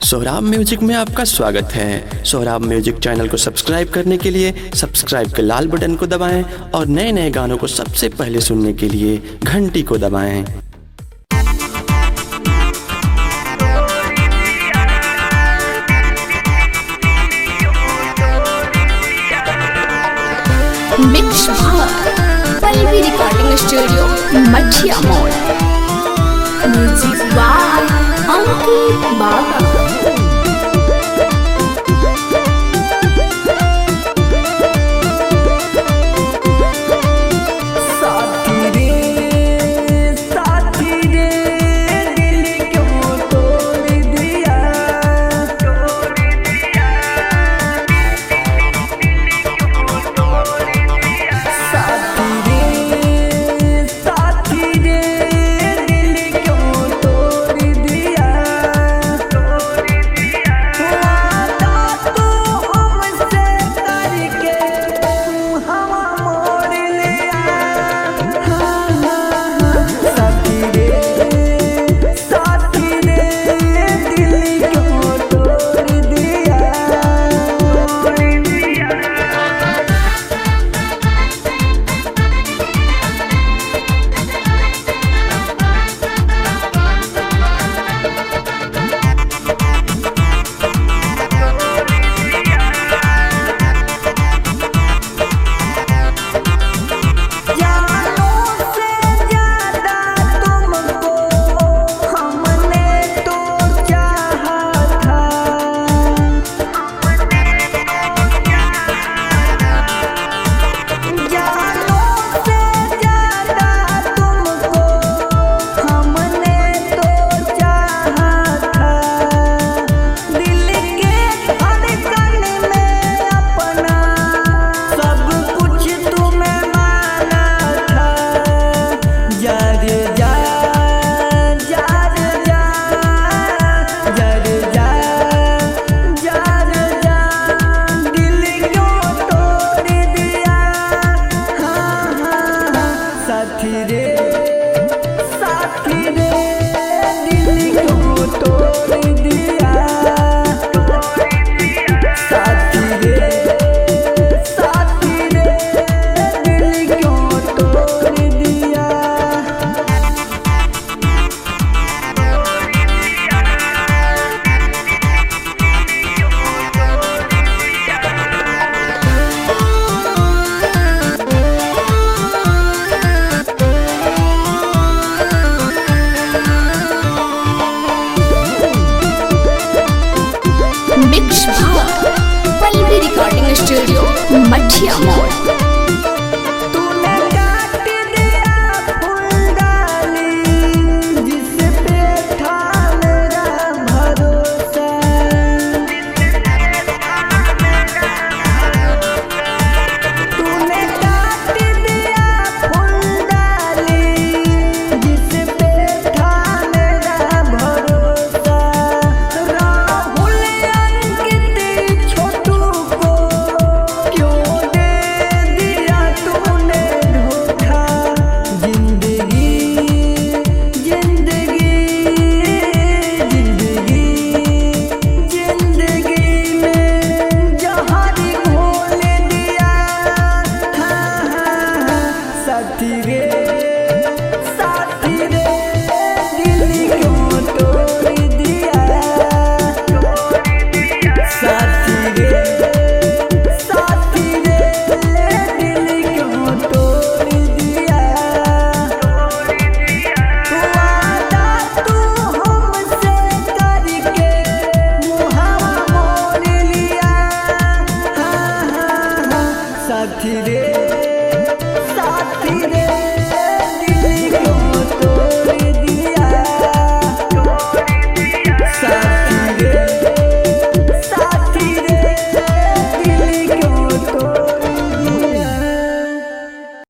Sohrab music में आपका स्वागत है। सोहराब म्यूजिक चैनल को सब्सक्राइब करने के लिए सब्सक्राइब के लाल बटन को दबाएं और नए नए गानों को सबसे पहले सुनने के लिए घंटी को दबाएं। मिक्स पल्लवी रिकॉर्डिंग स्टूडियो मठिया मोड़। म्यूजिक बाय अंकित बाबा। मिक्स पल्लवी रिकॉर्डिंग स्टूडियो मठिया मोड़। साथी रे